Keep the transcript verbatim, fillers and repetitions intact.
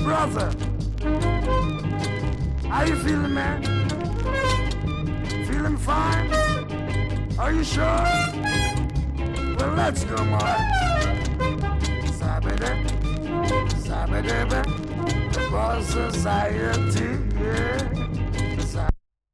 Brother, how you feeling, man? Feeling fine? Are you sure? Well, let's go, more. Sabede, sabede, the boss society, yeah.